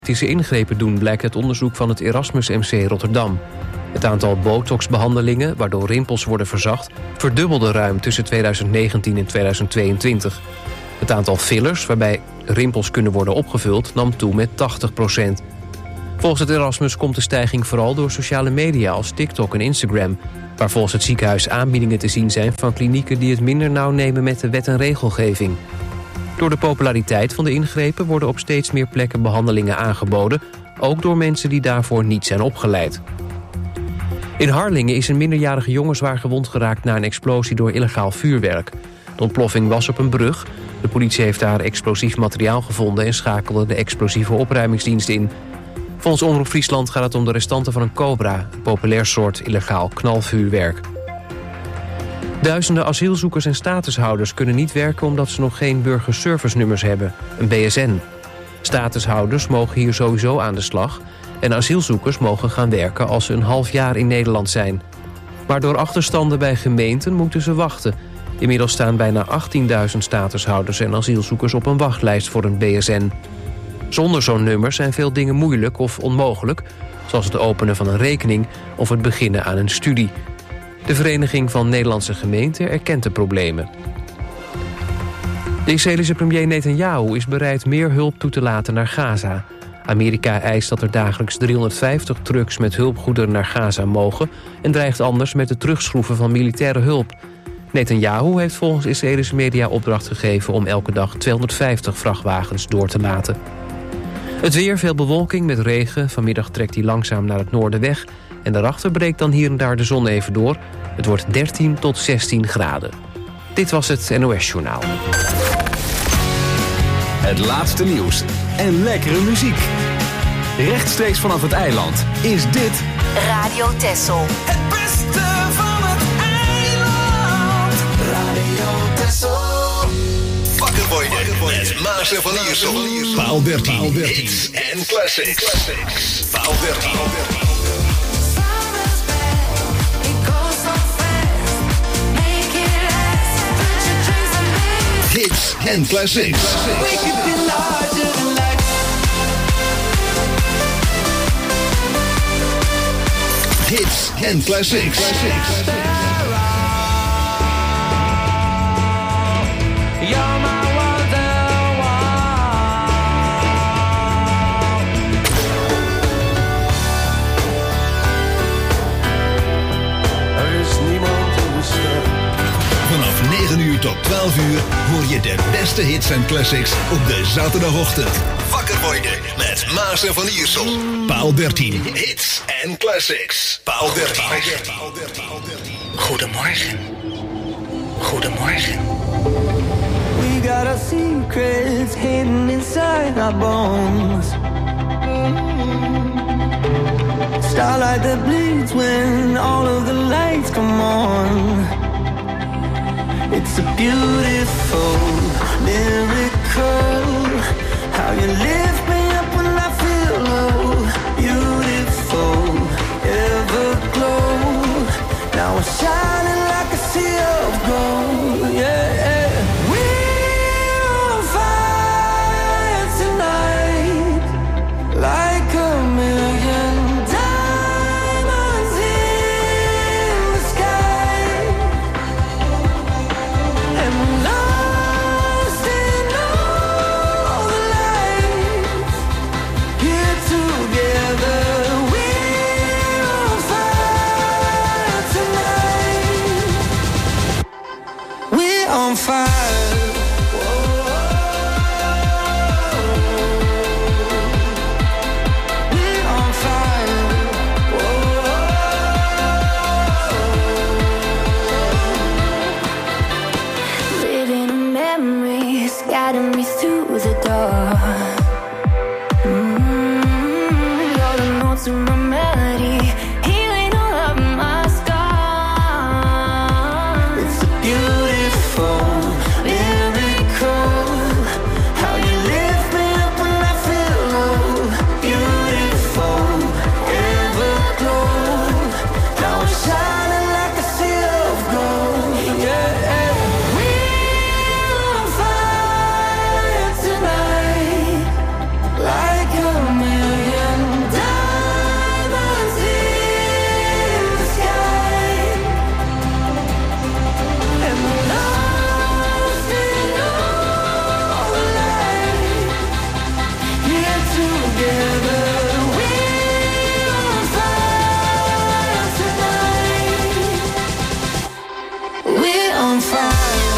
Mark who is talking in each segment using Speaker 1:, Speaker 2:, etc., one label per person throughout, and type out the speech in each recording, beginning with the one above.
Speaker 1: ingrepen doen, blijkt uit onderzoek van het Erasmus MC Rotterdam. Het aantal botoxbehandelingen, waardoor rimpels worden verzacht, verdubbelde ruim tussen 2019 en 2022. Het aantal fillers, waarbij rimpels kunnen worden opgevuld, nam toe met 80%. Volgens het Erasmus komt de stijging vooral door sociale media als TikTok en Instagram, waar volgens het ziekenhuis aanbiedingen te zien zijn van klinieken die het minder nauw nemen met de wet en regelgeving. Door de populariteit van de ingrepen worden op steeds meer plekken behandelingen aangeboden, ook door mensen die daarvoor niet zijn opgeleid. In Harlingen is een minderjarige jongen zwaar gewond geraakt na een explosie door illegaal vuurwerk. De ontploffing was op een brug. De politie heeft daar explosief materiaal gevonden en schakelde de explosieve opruimingsdienst in. Volgens Omroep Friesland gaat het om de restanten van een Cobra, een populair soort illegaal knalvuurwerk. Duizenden asielzoekers en statushouders kunnen niet werken omdat ze nog geen burgerservice-nummers hebben, een BSN. Statushouders mogen hier sowieso aan de slag en asielzoekers mogen gaan werken als ze een half jaar in Nederland zijn. Maar door achterstanden bij gemeenten moeten ze wachten. Inmiddels staan bijna 18.000 statushouders en asielzoekers op een wachtlijst voor een BSN. Zonder zo'n nummer zijn veel dingen moeilijk of onmogelijk, zoals het openen van een rekening of het beginnen aan een studie. De Vereniging van Nederlandse Gemeenten erkent de problemen. De Israëlische premier Netanyahu is bereid meer hulp toe te laten naar Gaza. Amerika eist dat er dagelijks 350 trucks met hulpgoederen naar Gaza mogen en dreigt anders met het terugschroeven van militaire hulp. Netanyahu heeft volgens Israëlische media opdracht gegeven om elke dag 250 vrachtwagens door te laten. Het weer, veel bewolking met regen. Vanmiddag trekt hij langzaam naar het noorden weg en daarachter breekt dan hier en daar de zon even door. Het wordt 13 tot 16 graden. Dit was het NOS Journaal.
Speaker 2: Het laatste nieuws en lekkere muziek. Rechtstreeks vanaf het eiland is dit
Speaker 3: Radio Texel.
Speaker 4: Het beste van het eiland. Radio Texel.
Speaker 5: Wakker worden met Maas en Van Iersel. Paul Bertien. Hits en classics. Paul Bertien. Hits en classics. Hits en classics.
Speaker 4: You're my wonderwall. Er is niemand in de stad.
Speaker 5: Vanaf 9 uur tot 12 uur hoor je de beste hits en classics op de zaterdagochtend. Wakker worden met Maas en Van Iersel. Paul Bertien. Hits en classics. Paul Bertien.
Speaker 3: Goedemorgen. Goedemorgen.
Speaker 4: We got our secrets hidden inside our bones. Starlight that bleeds when all of the lights come on. It's a beautiful miracle. How you lift me up when I feel low. Beautiful, everglow. Now I'm shining like a sea of gold. Yeah. We're on fire tonight, like a million diamonds in the sky. And we're lost in all the lights. Here together, we're on fire tonight. We're on fire. We're on fire. Living in memories, guiding me through the dark. You're the notes in my melody, healing all of my scars. It's a beautiful miracle. How you lift me up when I feel low. Beautiful, everglow. Now I'm shining like a sea of gold. Yeah. We're on fire tonight, like a million together. We're on fire tonight. We're on fire.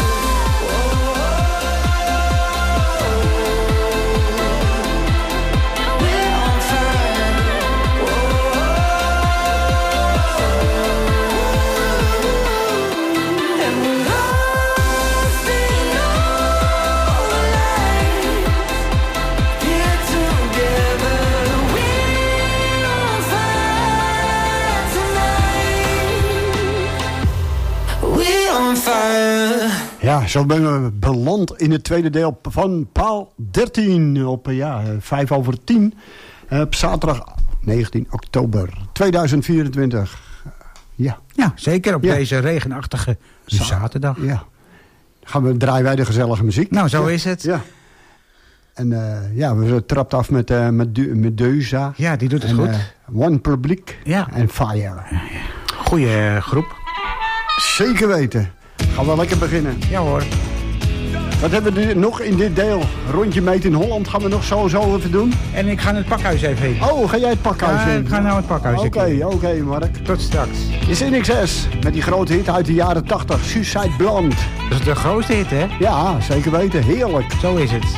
Speaker 6: Ja, zo ben we beland in het tweede deel van Paal 13 op 5:10 op zaterdag 19 oktober 2024. Ja,
Speaker 7: zeker op deze regenachtige zaterdag.
Speaker 6: Ja. Dan draaien wij de gezellige muziek.
Speaker 7: Nou, zo is het.
Speaker 6: Ja. En we trapt af met Medusa.
Speaker 7: Ja, die doet het goed.
Speaker 6: One Public en Fire.
Speaker 7: Goeie groep.
Speaker 6: Zeker weten. Gaan we lekker beginnen.
Speaker 7: Ja hoor.
Speaker 6: Wat hebben we nog in dit deel? Rondje meet in Holland gaan we nog sowieso even doen.
Speaker 7: En ik ga het pakhuis even heen.
Speaker 6: Oh, ga jij het pakhuis in?
Speaker 7: Ik ga nou het pakhuis in.
Speaker 6: Oké, Mark.
Speaker 7: Tot straks.
Speaker 6: Is in XS met die grote hit uit de jaren 80, Suicide Blonde.
Speaker 7: Dat is de grootste hit, hè?
Speaker 6: Ja, zeker weten. Heerlijk.
Speaker 7: Zo is het.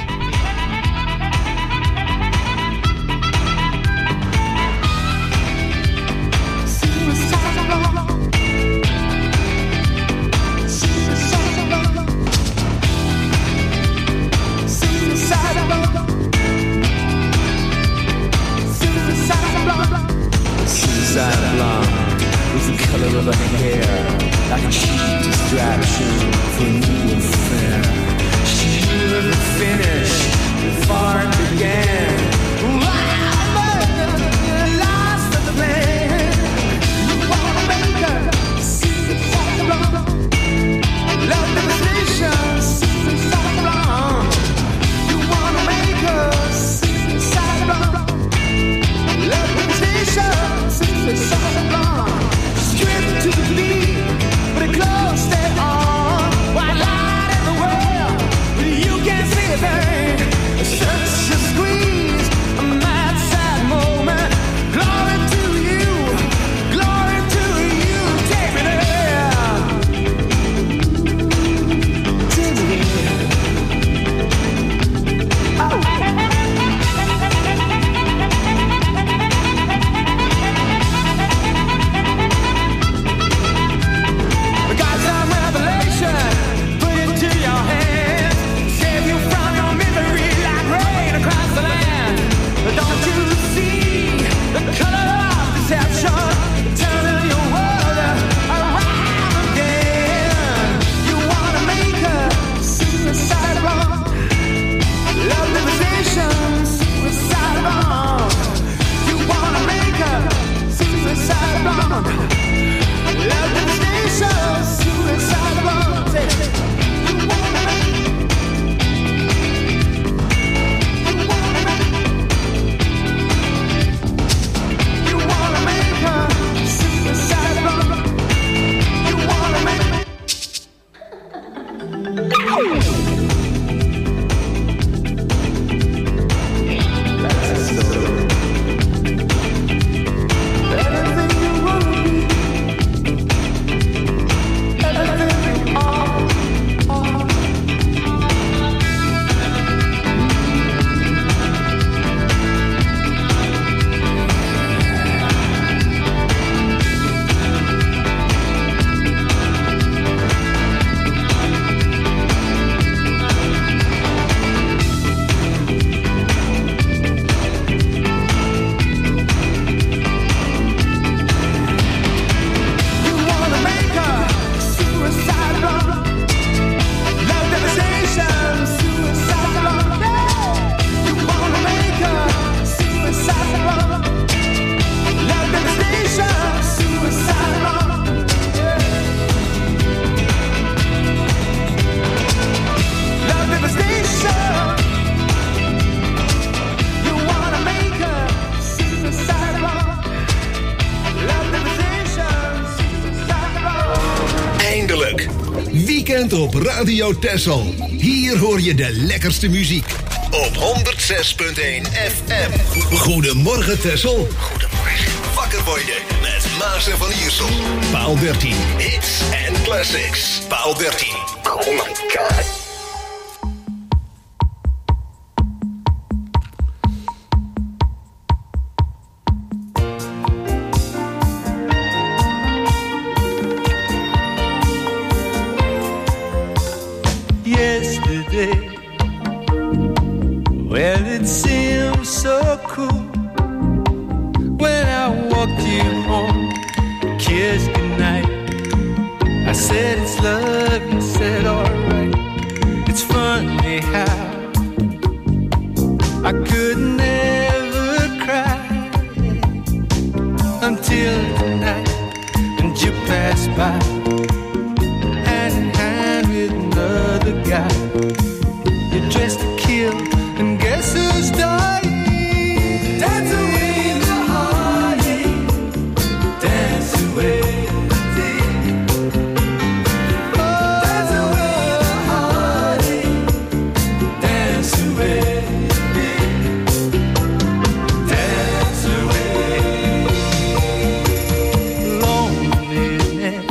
Speaker 8: Of her hair, like a cheap distraction for a new affair. She knew the finish before it began. Lost the plan. You wanna make her suicide blonde. Love devastation, suicide blonde. You wanna make her suicide blonde. Love devastation, suicide blonde. Stripped to the beat, but it close stay on. White light in the world, you can't see a thing. Such a squeeze, a mad sad moment. Glory to you, take me there. Take me there. Oh.
Speaker 5: Weekend op Radio Texel. Hier hoor je de lekkerste muziek. op 106.1 FM. Goedemorgen Texel.
Speaker 3: Goedemorgen.
Speaker 5: Wakker worden met Maas en Van Iersel. Paal 13. Hits en classics. Paal 13.
Speaker 3: Oh my god.
Speaker 8: Yesterday, well, it seemed so cool when I walked you home, kissed goodnight. I said it's love, you said alright. It's funny how I could never cry until tonight, and you passed by hand in hand with another guy. You're dressed to kill, and guess who's dying? Dance away the heartache, dance away the day. Oh, dance away the heartache, dance away the day. Dance away. Loneliness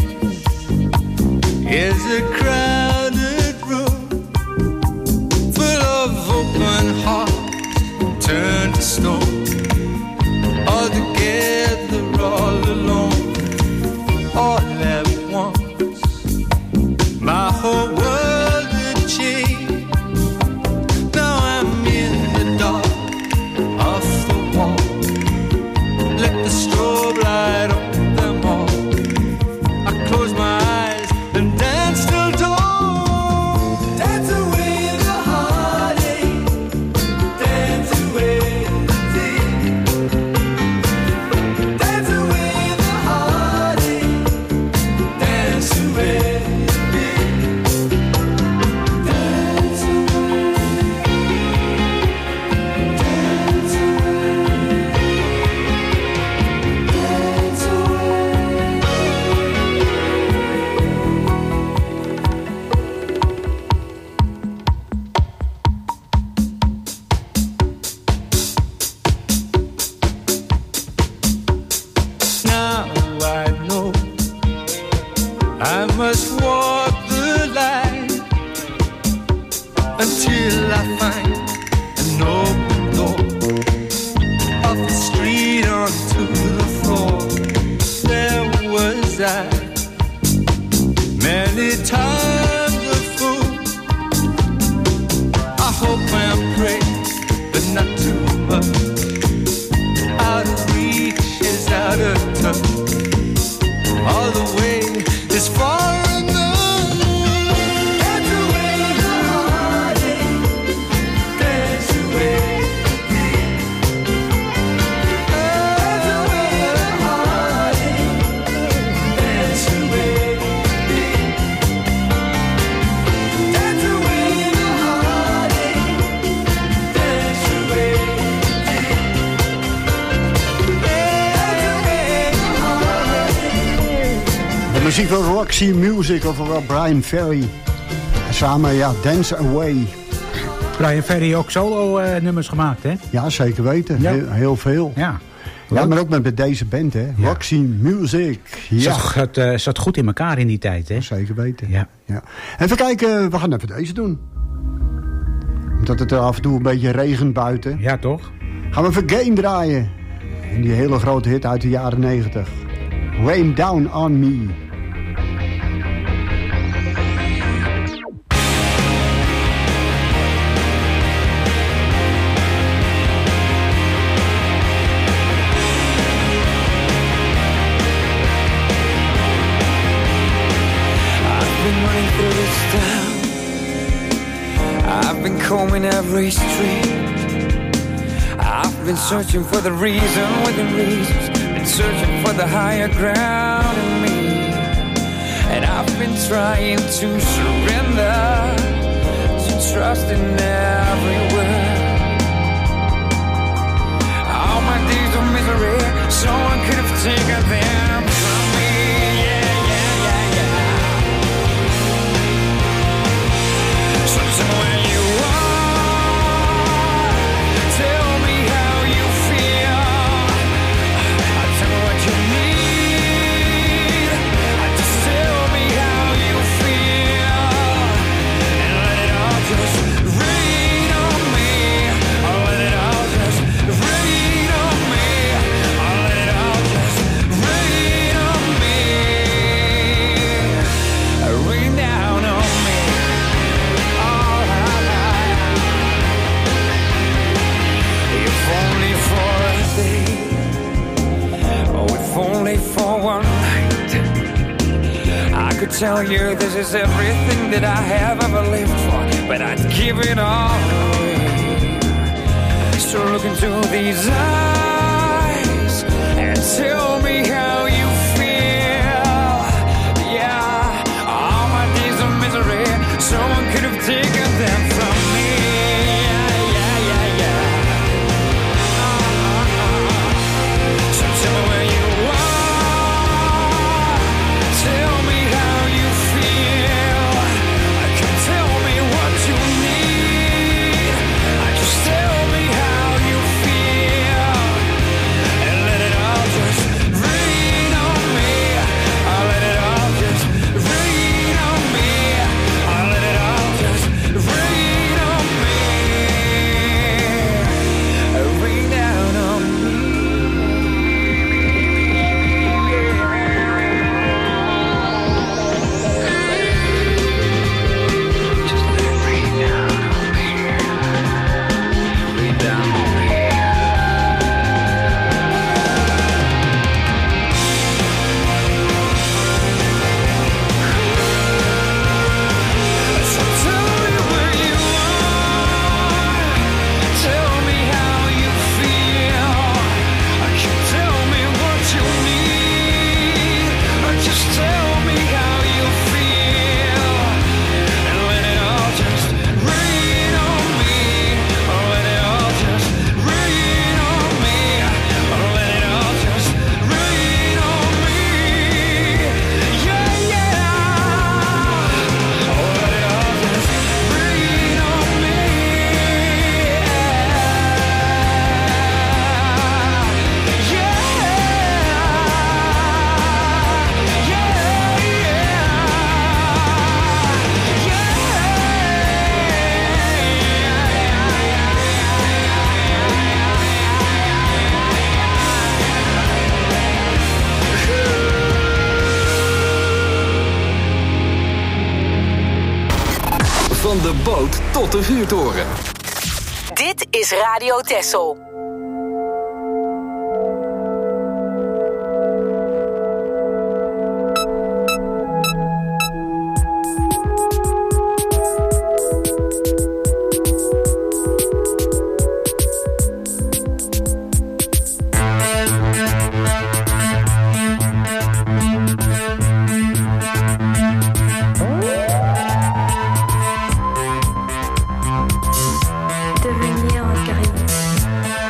Speaker 8: is a crowded room full of open hearts turned to stone. All together, all alone, all at once. My whole world had changed. Now I'm in the dark, off the wall. Let the strobe light on them all. I close my eyes and dance till dawn. Dance away the heartache, dance away the day. Dance away the heartache, dance away the day. Dance away, dance away, dance away. Now I know I must walk the line until I find an open door, off the street onto the floor. There was I, many times a fool. I hope and pray, but not too much. Out of reach is out of touch. All the way is far enough. Dance away the heartache, dance away the pain. Dance away the heartache, dance away the pain. Dance away the heartache, dance away the pain.
Speaker 6: De muziek van Roxy Music, ofwel Brian Ferry. Samen, ja, Dance Away.
Speaker 7: Brian Ferry ook solo nummers gemaakt, hè?
Speaker 6: Ja, zeker weten.
Speaker 7: Ja.
Speaker 6: Heel veel.
Speaker 7: Ja.
Speaker 6: Ja, maar ook met deze band, hè.
Speaker 7: Ja.
Speaker 6: Roxy Music. Ja,
Speaker 7: Zat goed in elkaar in die tijd, hè?
Speaker 6: zeker weten.
Speaker 7: Ja.
Speaker 6: Ja. Even kijken, we gaan even deze doen. Omdat het af en toe een beetje regent buiten.
Speaker 7: Ja, toch?
Speaker 6: Gaan we even Game draaien. En die hele grote hit uit de jaren 90. Rain Down On Me.
Speaker 9: I've been combing every street. I've been searching for the reason within reasons. Been searching for the higher ground in me. And I've been trying to surrender, to trust in every word. All my days of misery, someone could have taken them from me. Yeah, yeah, yeah, yeah. Something when you walk tell you this is everything that I have ever lived for, but I'd give it all away. So look into these eyes and tell me how you feel. Yeah, all my days of misery, someone could have taken them from me. Yeah, yeah, yeah. So tell me where you are. Tell me how you feel. Tell me what you need. Just tell me how you feel. And let it all just rain on me. I'll let it all just rain on me. I'll let it all just rain on me. Rain down on me. Just let it rain down on me. Rain down on me. So tell me where you are. Tell me how you feel. Tell me what you need. Just tell me how you feel. And let it all just rain on me. Let it all just rain on me. Let it all just rain on me. Yeah, yeah. Let it all just rain on me.
Speaker 2: Van de boot tot de vuurtoren.
Speaker 10: Dit is Radio Texel.
Speaker 11: Devenir un carré.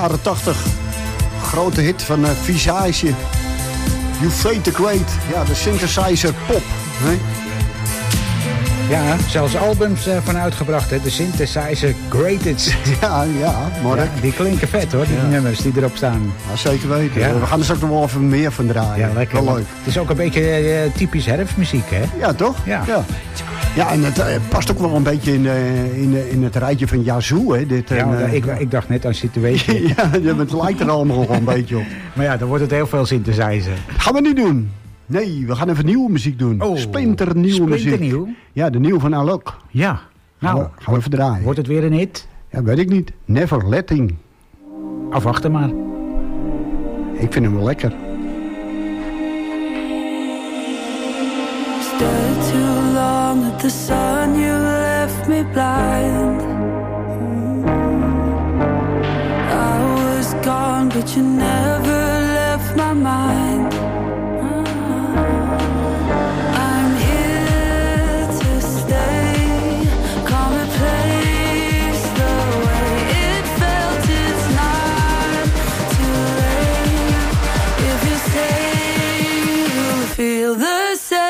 Speaker 6: jaren 80. Grote hit van Visage. You Fade the Great. Ja, de synthesizer pop. Hè?
Speaker 7: Ja, zelfs albums van uitgebracht, hè. De Synthesizer Greatest.
Speaker 6: Ja, maar
Speaker 7: ja, die klinken vet, hoor, die nummers die erop staan.
Speaker 6: Ja, zeker weten.
Speaker 7: Ja.
Speaker 6: We gaan er straks nog wel even meer van draaien.
Speaker 7: Ja, lekker.
Speaker 6: Wel leuk.
Speaker 7: Het is ook een beetje typisch herfstmuziek, hè?
Speaker 6: Ja, toch?
Speaker 7: Ja.
Speaker 6: Ja, en het past ook wel een beetje in het rijtje van Yazoo, hè? Dit,
Speaker 7: ik dacht net aan Situation.
Speaker 6: Ja, het lijkt er allemaal wel een beetje op.
Speaker 7: Maar ja, dan wordt het heel veel synthesizer.
Speaker 6: Gaan we niet doen. Nee, we gaan even nieuwe muziek doen.
Speaker 7: Oh,
Speaker 6: splinternieuwe muziek.
Speaker 7: Splinternieuw?
Speaker 6: Ja, de nieuwe van Alok.
Speaker 7: Ja. Nou,
Speaker 6: gaan we even draaien.
Speaker 7: Wordt het weer een hit?
Speaker 6: Ja, weet ik niet. Never Letting.
Speaker 7: Afwachten maar.
Speaker 6: Ik vind hem wel lekker.
Speaker 4: Stood too long at the sun, you left me blind. I was gone, but you never left my mind. I'm here to stay, come replace the way it felt. It's not too late. If you stay, you'll feel the same.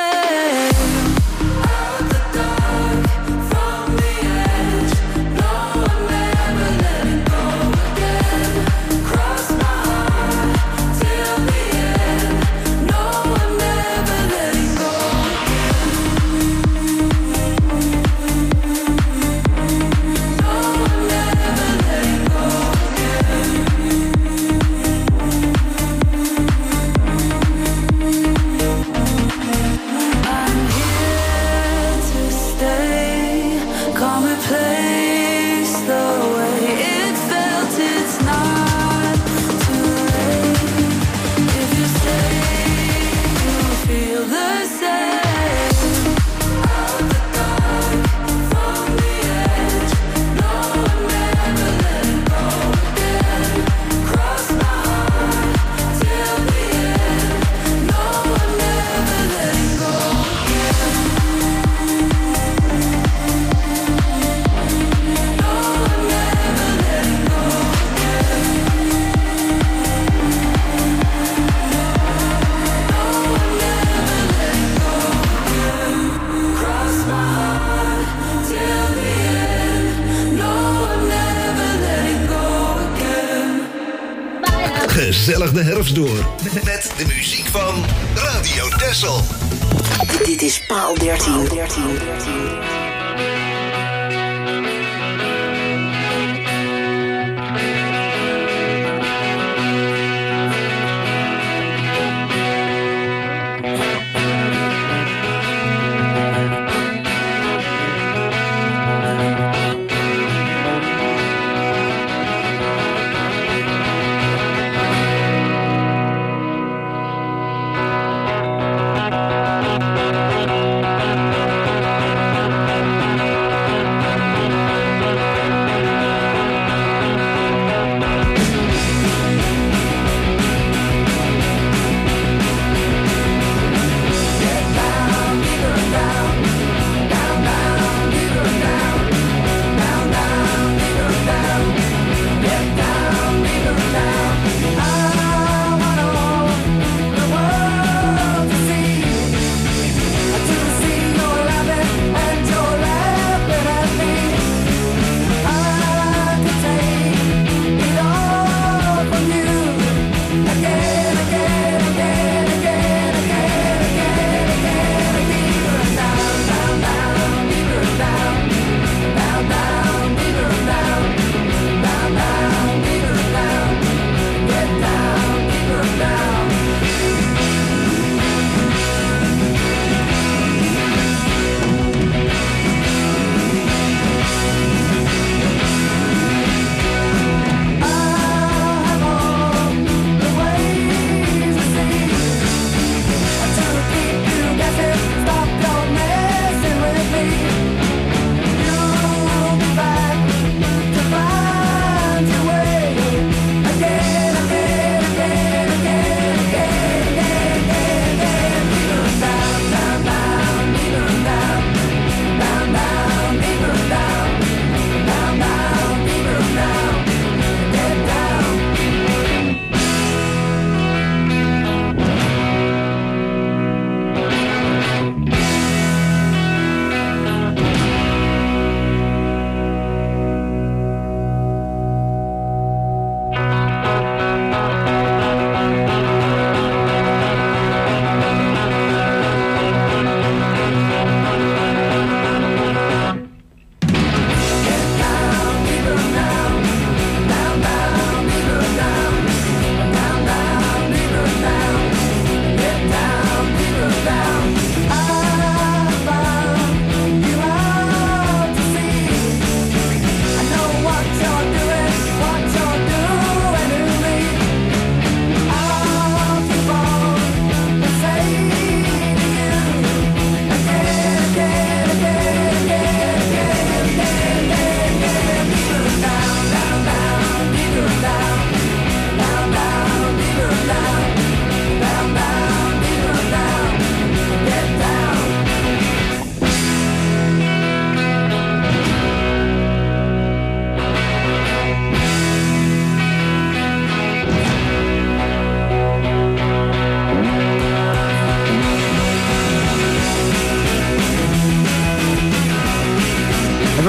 Speaker 5: Gezellig de herfst door. Met de muziek van Radio Texel.
Speaker 10: Dit is Paal 13.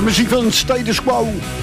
Speaker 6: muziek van Status Quo.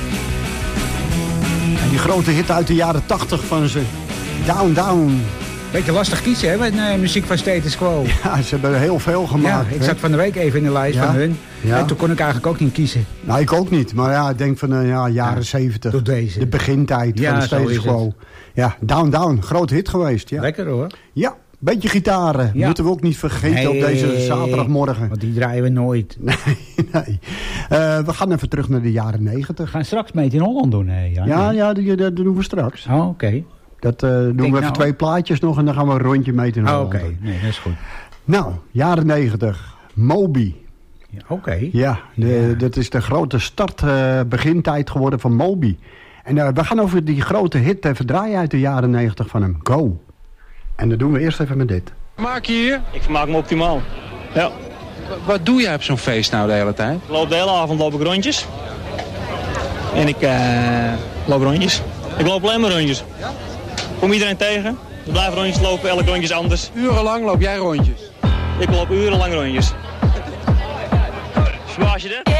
Speaker 6: En die grote hit uit de jaren 80 van ze. Down, Down.
Speaker 7: Beetje lastig kiezen, hè, met muziek van Status Quo.
Speaker 6: Ja, ze hebben er heel veel gemaakt.
Speaker 7: Ja, ik zat van de week even in de lijst van hun.
Speaker 6: Ja.
Speaker 7: En toen kon ik eigenlijk ook niet kiezen.
Speaker 6: Nou, ik ook niet. Maar ja, ik denk van de jaren 70.
Speaker 7: Door deze.
Speaker 6: De begintijd van de Status Quo. Ja, Down, Down. Groot hit geweest. Ja.
Speaker 7: Lekker hoor.
Speaker 6: Ja, beetje gitaren.
Speaker 7: Ja.
Speaker 6: Moeten we ook niet vergeten op deze zaterdagmorgen.
Speaker 7: Want die draaien we nooit.
Speaker 6: Nee. We gaan even terug naar de jaren 90.
Speaker 7: We gaan straks mee in Holland doen, hè?
Speaker 6: Ja, dat doen we straks.
Speaker 7: Oh, oké.
Speaker 6: Dat doen we even 2 plaatjes nog en dan gaan we een rondje mee in Holland.
Speaker 7: Oké, nee, dat is goed.
Speaker 6: Nou, jaren 90. Moby.
Speaker 7: Ja, oké.
Speaker 6: Ja, dat is de grote begintijd geworden van Moby. En we gaan over die grote hit even draaien uit de jaren 90 van hem. Go. En dat doen we eerst even met dit.
Speaker 11: Maak je hier?
Speaker 12: Ik vermaak me optimaal. Ja.
Speaker 11: Wat doe jij op zo'n feest nou de hele tijd?
Speaker 12: Ik loop de hele avond rondjes. En ik loop rondjes. Ik loop alleen maar rondjes. Kom iedereen tegen. We blijven rondjes lopen, elk rondje is anders.
Speaker 11: Urenlang loop jij rondjes?
Speaker 12: Ik loop urenlang rondjes. Verbaas je dit?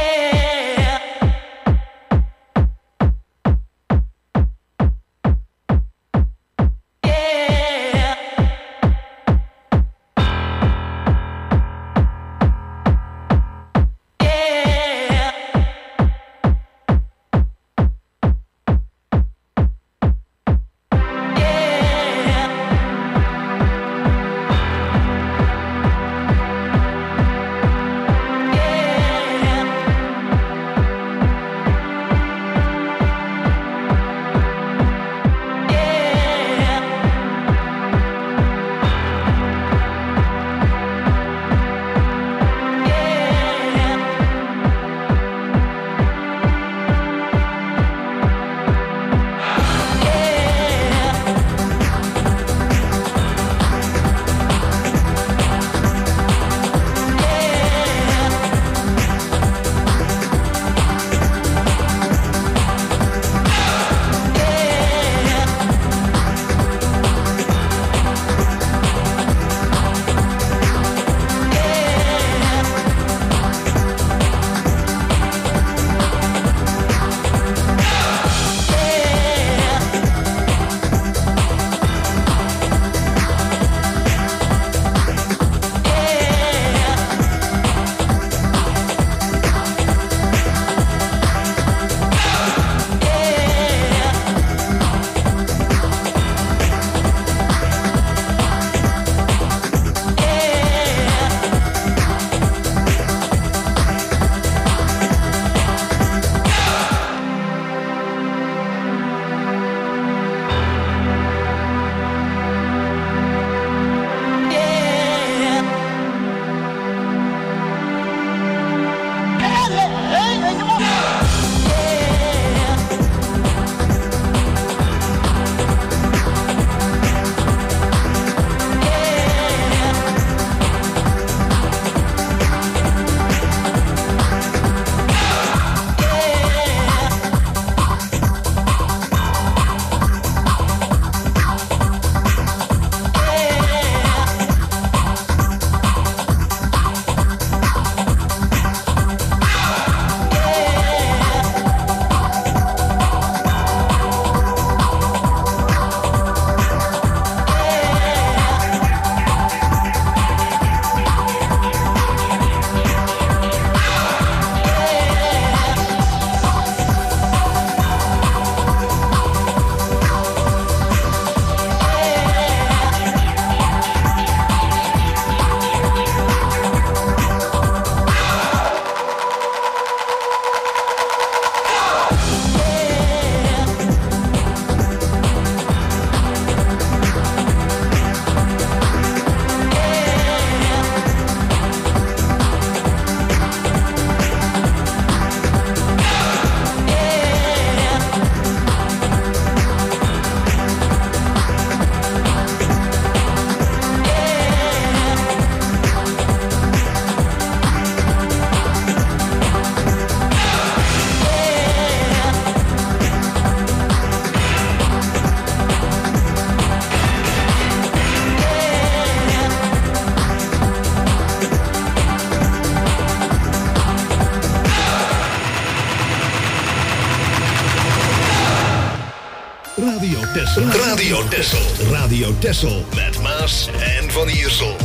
Speaker 5: Radio Texel. Radio Texel met Maas en Van Iersel.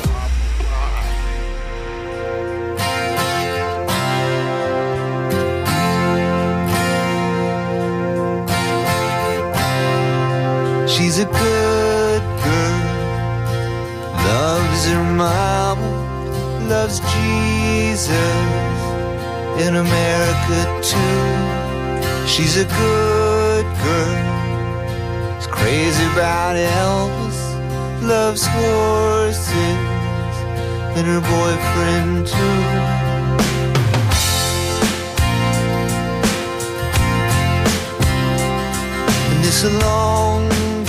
Speaker 13: She's a good girl, loves her mama, loves Jesus, in America too. She's a good girl, is crazy about Elvis, loves horses, and her boyfriend too. And it's a long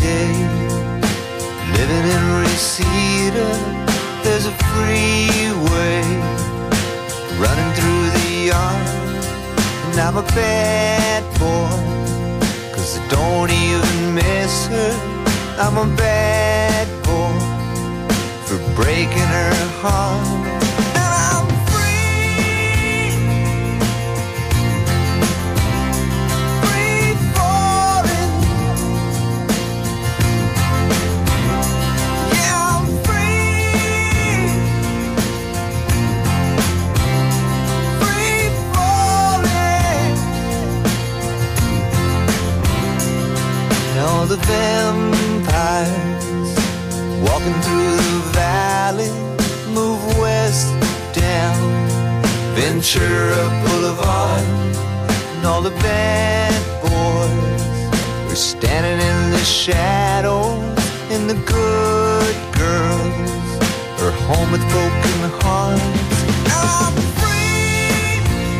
Speaker 13: living in Reseda, there's a freeway running through the yard. And I'm a bad boy, 'cause I don't even miss her. I'm a bad boy for breaking her heart. All the vampires walking through the valley move west down Ventura Boulevard, and all the bad boys are standing in the shadows, and the good girls are home with broken hearts. I'm free.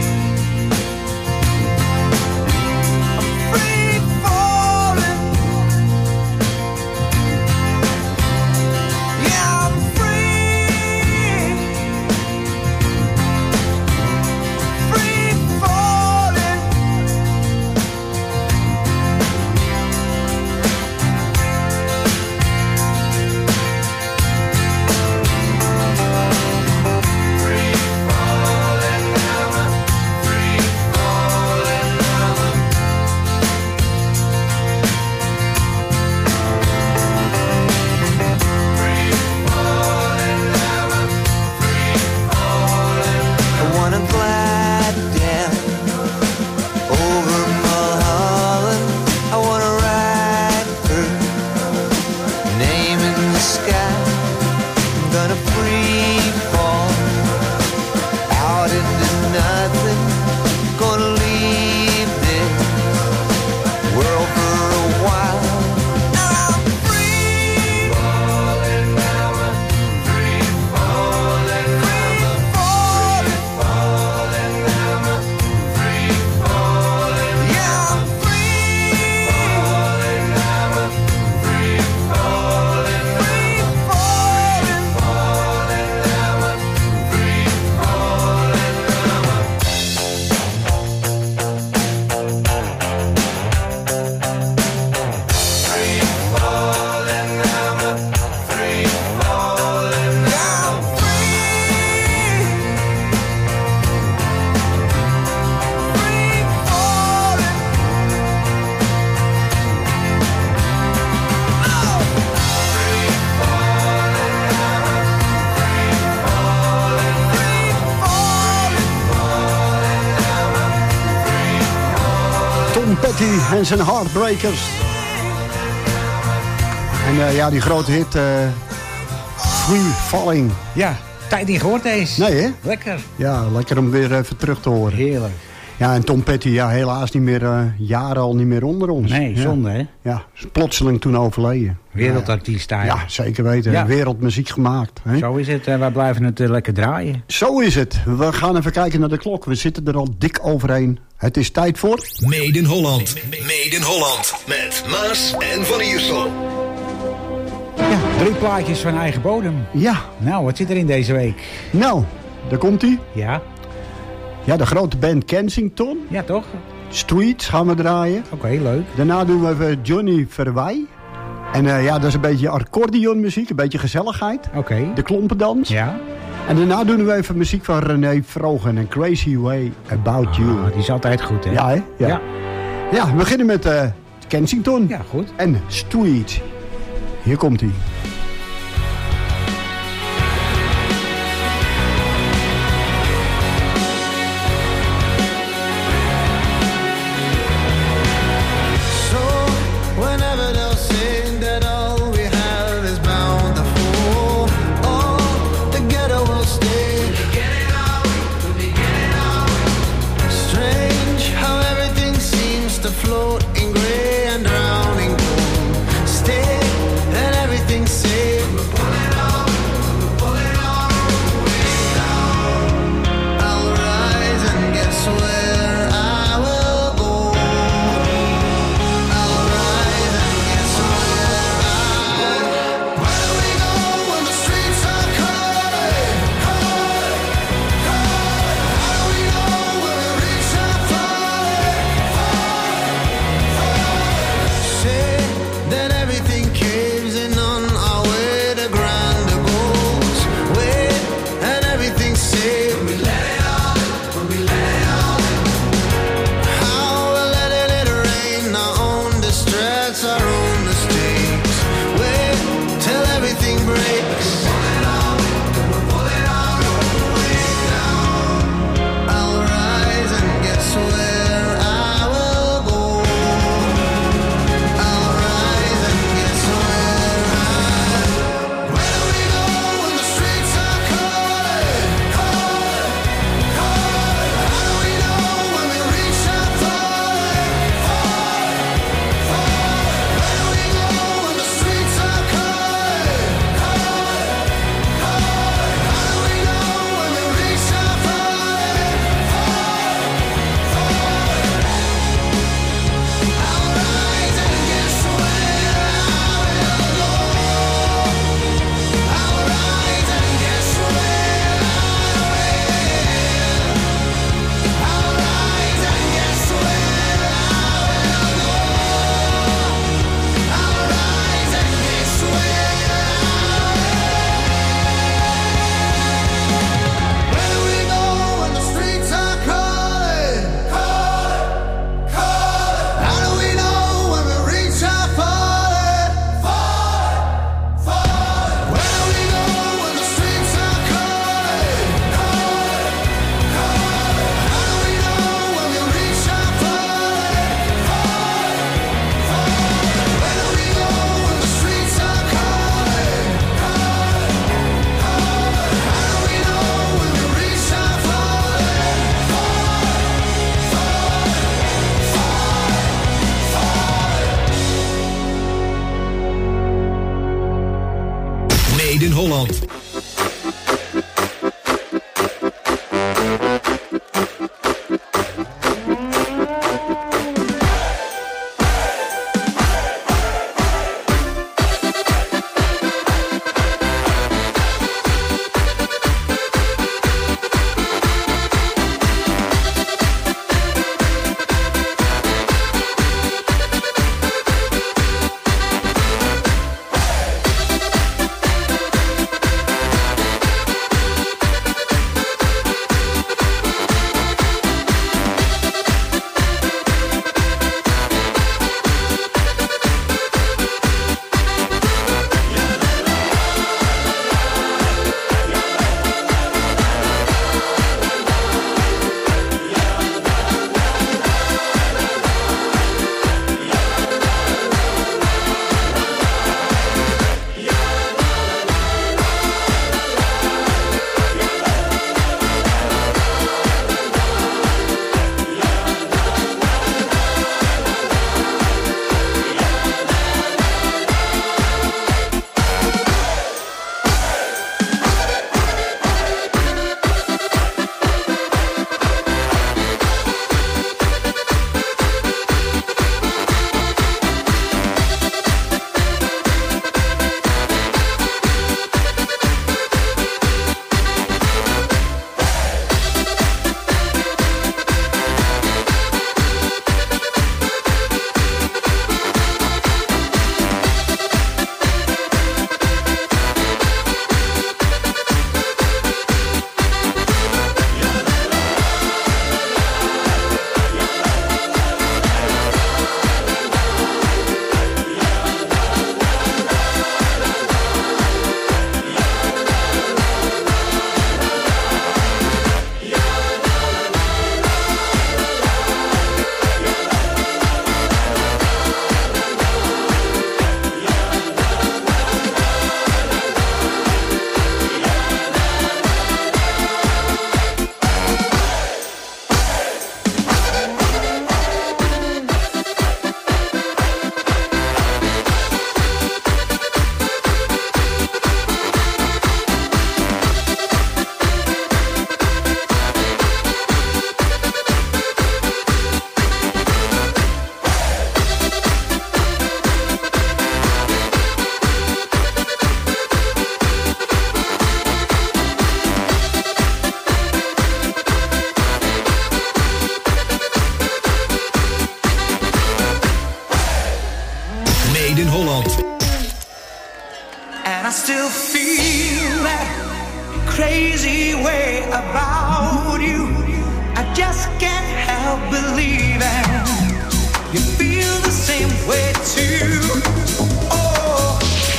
Speaker 13: I'm free falling.
Speaker 6: En zijn Heartbreakers. En ja, die grote hit Free Falling.
Speaker 7: Ja, tijd niet gehoord eens.
Speaker 6: Nee, hè?
Speaker 7: Lekker.
Speaker 6: Ja, lekker om weer even terug te horen.
Speaker 7: Heerlijk.
Speaker 6: Ja, en Tom Petty, ja, helaas niet meer, jaren al niet meer onder ons.
Speaker 7: Nee, zonde, hè?
Speaker 6: Ja, is plotseling toen overleden.
Speaker 7: Wereldartiest daar.
Speaker 6: Ja, zeker weten. Ja. Wereldmuziek gemaakt. Hè?
Speaker 7: Zo is het. Wij blijven het lekker draaien.
Speaker 6: Zo is het. We gaan even kijken naar de klok. We zitten er al dik overheen. Het is tijd voor...
Speaker 5: Made in Holland. Made in Holland. Met Maas en Van Iersel.
Speaker 7: Ja, 3 plaatjes van eigen bodem.
Speaker 6: Ja.
Speaker 7: Nou, wat zit er in deze week?
Speaker 6: Nou, daar komt-ie.
Speaker 7: Ja.
Speaker 6: Ja, de grote band Kensington.
Speaker 7: Ja, toch?
Speaker 6: Streets gaan we draaien.
Speaker 7: Oké, leuk.
Speaker 6: Daarna doen we even Johnny Verwij. En ja, dat is een beetje accordeonmuziek, een beetje gezelligheid.
Speaker 7: Oké.
Speaker 6: De klompendans.
Speaker 7: Ja.
Speaker 6: En daarna doen we even muziek van René Vrogen en Crazy Way About You.
Speaker 7: Die is altijd goed, hè?
Speaker 6: Ja, hè? Ja. Ja, we beginnen met Kensington.
Speaker 7: Ja, goed.
Speaker 6: En Street. Hier komt hij.
Speaker 8: Float in gray and drowning gold. Stay and everything safe. I'll rise and guess where I will go. I'll rise and guess where do we go when the streets are crowded? How do we know when we reach our then everything caves in on our way to grander goals. Wait, and everything's safe. When we let it all, when we let it all. How we're letting it rain, our own distress, our own mistakes. Wait till everything breaks. Pull it all, pull it all way down. I'll rise and guess where I will go.
Speaker 5: In Holland.
Speaker 4: feel that crazy way about you. I just can't help believing you feel the same way too. Oh.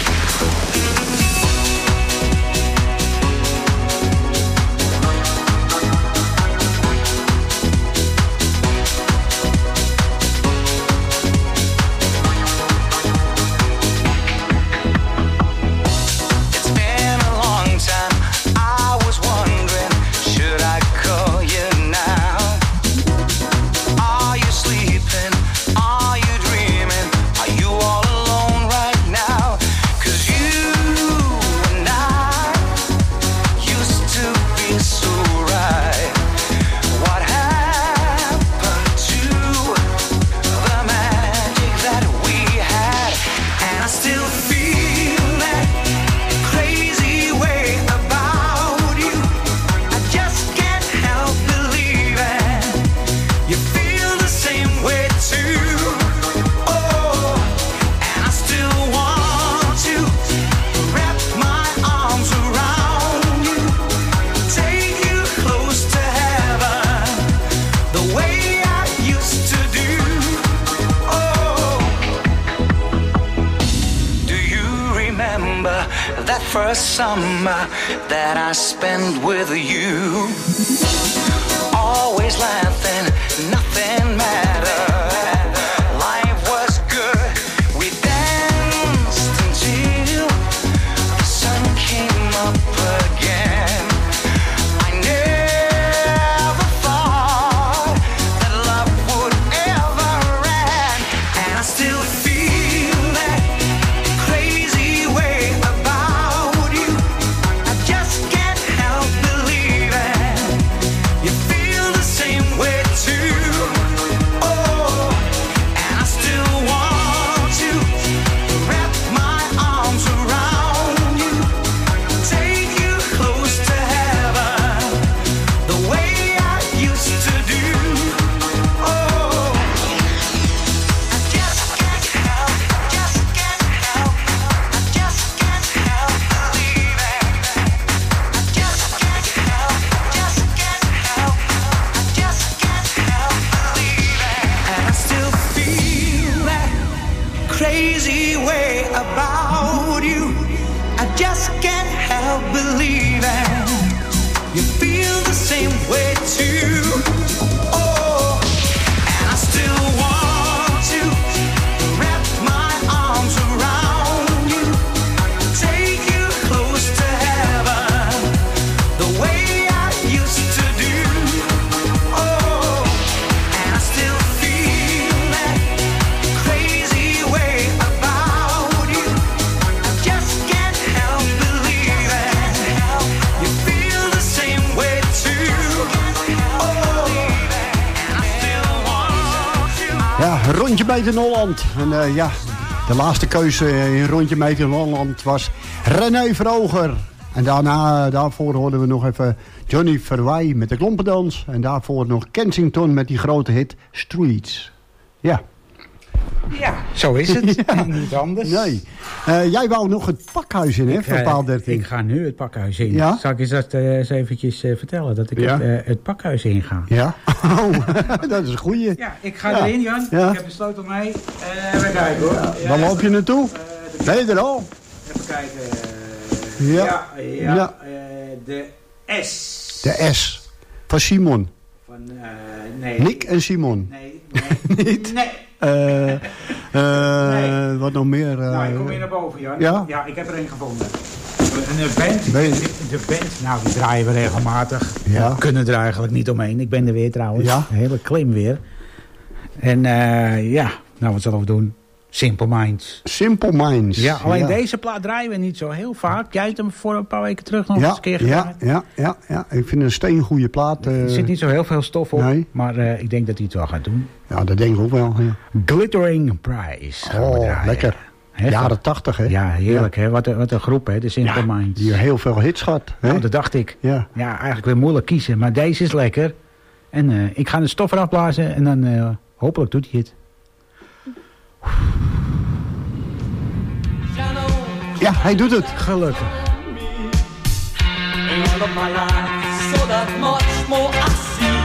Speaker 4: First summer that I spent with you, always laughing, nothing mattered. Life was good, we danced until the sun came up again. I never thought that love would ever end, and I still feel that crazy way about. Crazy way about you. I just can't help believing you feel the same way too. Oh, and I still want to wrap my arms around you, take you close to heaven, the way I used to do. Oh, and I still feel that crazy way about you. I just can't help believing you feel the same way too. Oh, and I still want you.
Speaker 6: Ja, Rondje Meet in Holland. En ja, de laatste keuze in Rondje Meet in Holland was René Vroger. En daarvoor hoorden we nog even Johnny Verwij met de Klompendans. En daarvoor nog Kensington met die grote hit Streets. Ja.
Speaker 7: Ja, zo is het. Ja. Niet anders.
Speaker 6: Nee. Jij wou nog het pakhuis in, hè, van paal 13.
Speaker 7: Ik ga nu het pakhuis in.
Speaker 6: Ja?
Speaker 7: Zal ik eens eventjes vertellen dat ik het pakhuis in ga?
Speaker 6: Ja? Oh, dat is een goeie.
Speaker 7: Ja, ik ga erin, Jan.
Speaker 6: Ja.
Speaker 7: Ik heb de sleutel mee. Even kijken, hoor.
Speaker 6: Waar loop je naartoe? Ben je er al?
Speaker 7: Even kijken.
Speaker 6: Ja.
Speaker 7: De S.
Speaker 6: De S. Van Simon.
Speaker 7: Van, nee.
Speaker 6: Nick en Simon.
Speaker 7: Nee.
Speaker 6: Niet?
Speaker 7: Nee.
Speaker 6: Nee. Wat nog meer?
Speaker 7: Nou, ik kom weer naar boven, Jan.
Speaker 6: Ja?
Speaker 7: Ja, ik heb er een gevonden. Een band. De band, nou, die draaien we regelmatig.
Speaker 6: Ja.
Speaker 7: We kunnen er eigenlijk niet omheen. Ik ben er weer trouwens.
Speaker 6: Ja.
Speaker 7: Een hele klim weer. En ja, nou, wat zullen we doen? Simple Minds.
Speaker 6: Simple Minds.
Speaker 7: Ja, alleen deze plaat draaien we niet zo heel vaak. Jij hebt hem voor een paar weken terug nog eens een keer gedaan.
Speaker 6: Ja. Ik vind het een steengoede plaat.
Speaker 7: Er zit niet zo heel veel stof op. Nee. Maar ik denk dat hij het wel gaat doen.
Speaker 6: Ja, dat denk ik ook wel. Ja.
Speaker 7: Glittering Prize.
Speaker 6: Oh, lekker. Jaren 80, hè?
Speaker 7: Ja, heerlijk, hè? Wat een groep, hè? De Simple Minds.
Speaker 6: Die heel veel hits gehad.
Speaker 7: Nou, dat dacht ik. Ja, eigenlijk weer moeilijk kiezen. Maar deze is lekker. En ik ga de stof eraf blazen. En dan hopelijk doet hij het.
Speaker 6: Ja, hij doet het.
Speaker 7: Gelukkig.
Speaker 14: in all of my life, so that much more I see.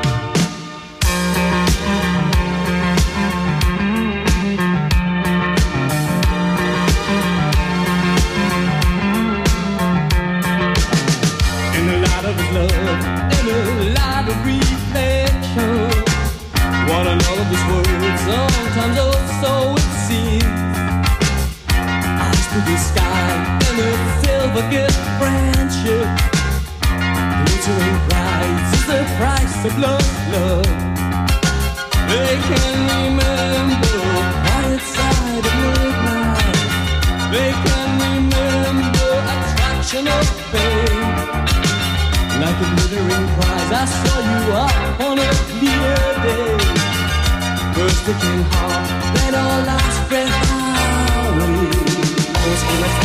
Speaker 14: In the light of his love, in the light of reflection, what I know of his words, sometimes also it seems. Eyes to the sky and a silver gift friendship. Glittering price is the price of love. They can remember quiet side of midnight. They can remember attraction of fame. Like a glittering prize, I saw you up on a clear day. First it came hard, then our last breath away. Was in a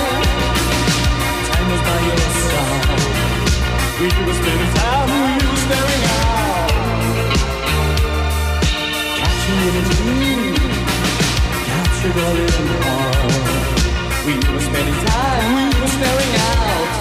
Speaker 14: time was by your side. We were spending time, we were staring out. Captured in a dream, captured all in the heart. We were spending time, we were staring out.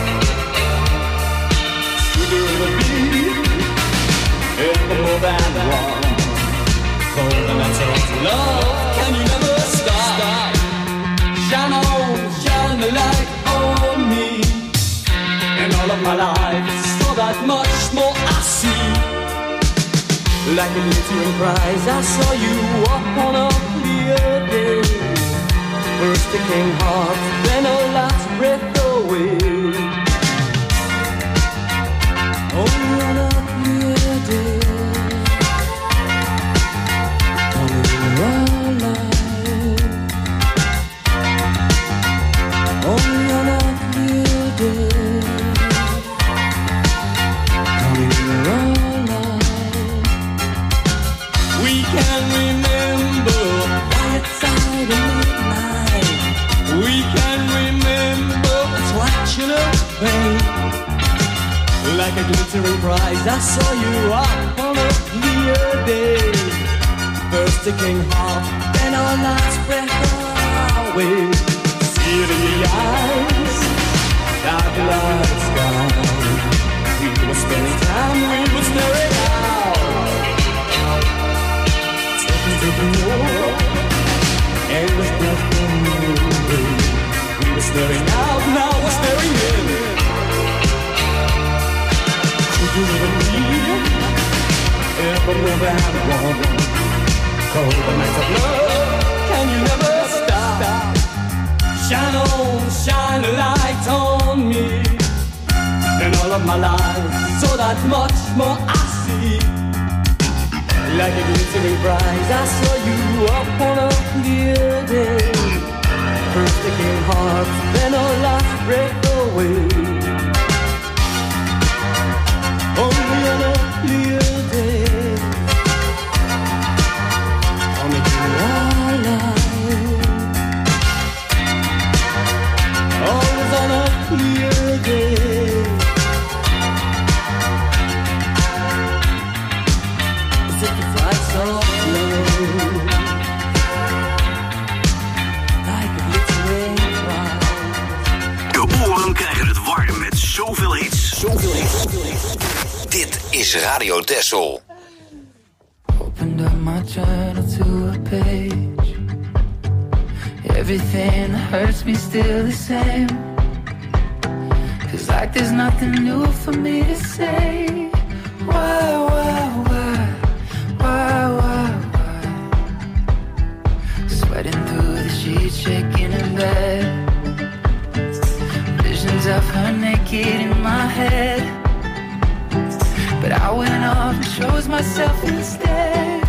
Speaker 14: Sweeter the beat, ever more than one. For the matter of love, can you never stop? Shine on, shine the light on me. In all of my life, so that much more I see. Like a glittering prize, I saw you up on a clear day. First it came hard, then a last breath away. Only on a clear day. Only our life. Only on a clear day. Only our life. We can remember quiet side of midnight. We can remember attraction of fame. Like a glittering prize, I saw you up on a clear day. First it came hard, then our last breath away. See it in your eyes, dark light sky. We were spending time, we were staring out. Taking more, endless breath away. We were staring out, now we're staring in. Could you ever need ever more than one? Cold the nights of love, can you never stop? Shine on, shine a light on me. In all of my life, so that much more I see. Like a glittering prize, I saw you up on a clear day. First it came hard, then our last breath away. Only on a clear day. Only in our life. Always on a clear day. Is it the price of love? Like a glittering prize.
Speaker 5: De oren krijgen het warm met zoveel hits. Zoveel hits. Dit is Radio Texel.
Speaker 15: Opened up my journal to a page. Everything that hurts me still the same. Feels like there's nothing new for me to say. Why? Sweating through the sheets, shaking in bed. Visions of her naked in my head. But I went off and chose myself instead.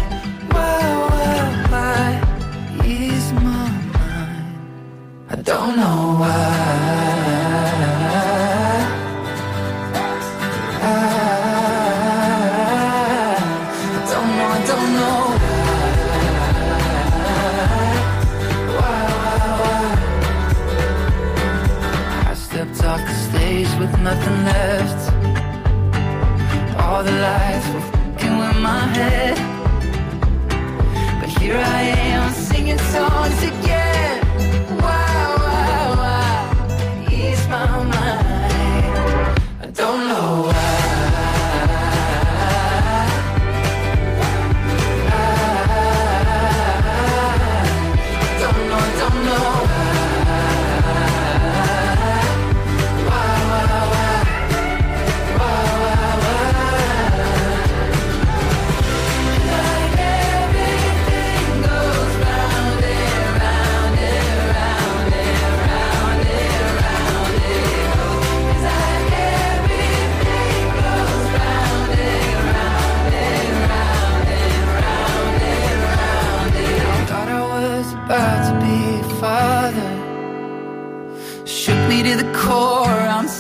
Speaker 15: Why ease my mind? I don't know why. I don't know why. I stepped off the stage with nothing left. All the lights were f***ing with my head. But here I am singing songs again. Why? Ease my mind.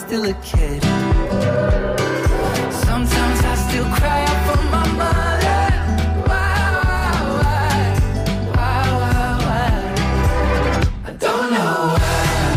Speaker 15: still a kid. Sometimes I still cry out for my mother. Why? I don't know why.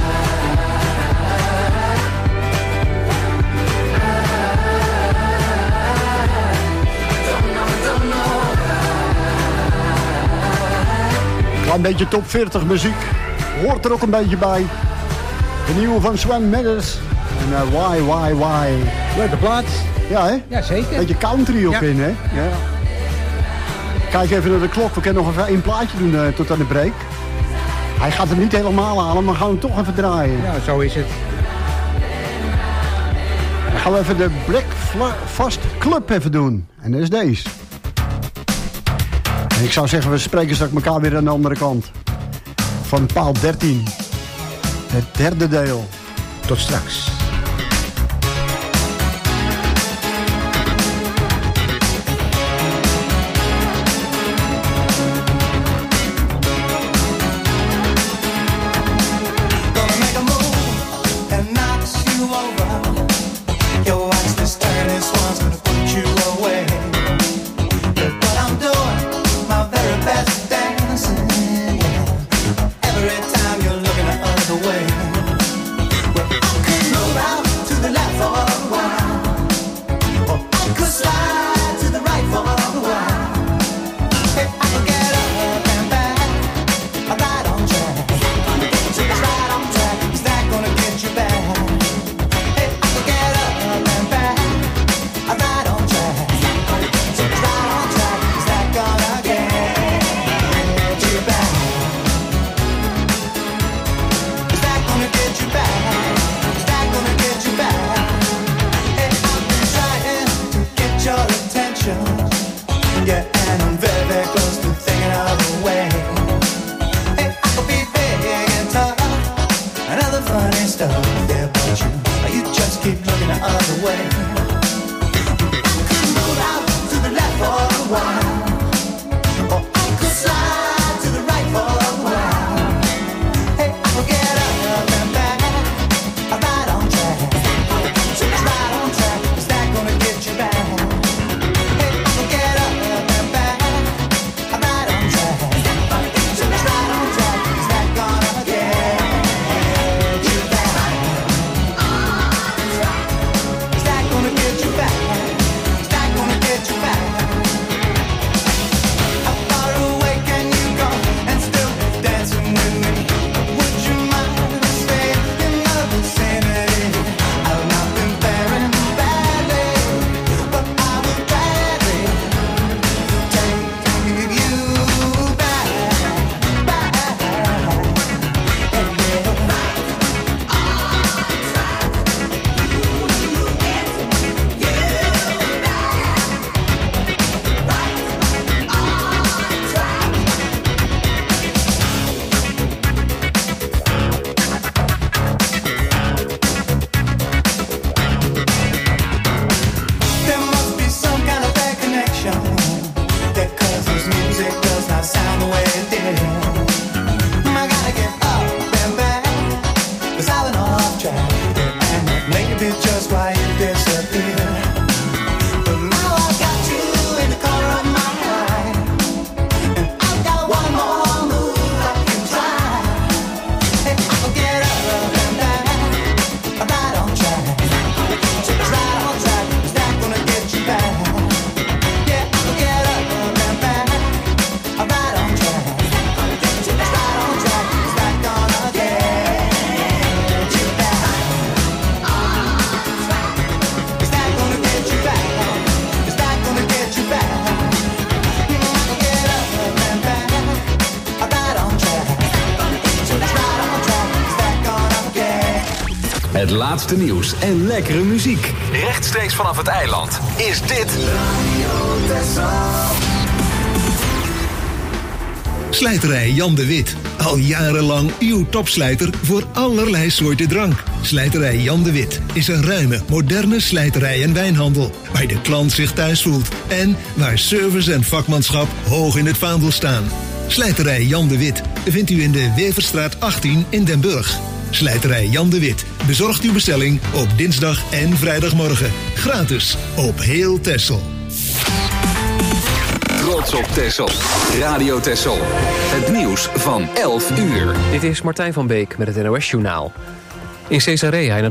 Speaker 6: Een beetje top 40 muziek. Hoort er ook een beetje bij. De nieuwe van Sven Mendes. En why.
Speaker 7: Leuke plaat.
Speaker 6: Ja, hè?
Speaker 7: Ja, zeker.
Speaker 6: Beetje country ook in, hè? Ja. Kijk even naar de klok. We kunnen nog even één plaatje doen tot aan de break. Hij gaat hem niet helemaal halen, maar we gaan hem toch even draaien.
Speaker 7: Ja, zo is het.
Speaker 6: Dan gaan we even de Breakfast Club even doen. En dat is deze. En ik zou zeggen, we spreken straks elkaar weer aan de andere kant. Van paal 13. Het derde deel.
Speaker 7: Tot straks.
Speaker 2: Het laatste nieuws en lekkere muziek. Rechtstreeks vanaf het eiland is dit...
Speaker 5: Slijterij Jan de Wit. Al jarenlang uw topslijter voor allerlei soorten drank. Slijterij Jan de Wit is een ruime, moderne slijterij en wijnhandel. Waar de klant zich thuis voelt. En waar service en vakmanschap hoog in het vaandel staan. Slijterij Jan de Wit vindt u in de Weverstraat 18 in Den Burg. Slijterij Jan de Wit bezorgt uw bestelling op dinsdag en vrijdagmorgen. Gratis op heel Texel.
Speaker 2: Trots op Texel. Radio Texel. Het nieuws van 11 uur.
Speaker 1: Dit is Martijn van Beek met het NOS-journaal. In Caesarea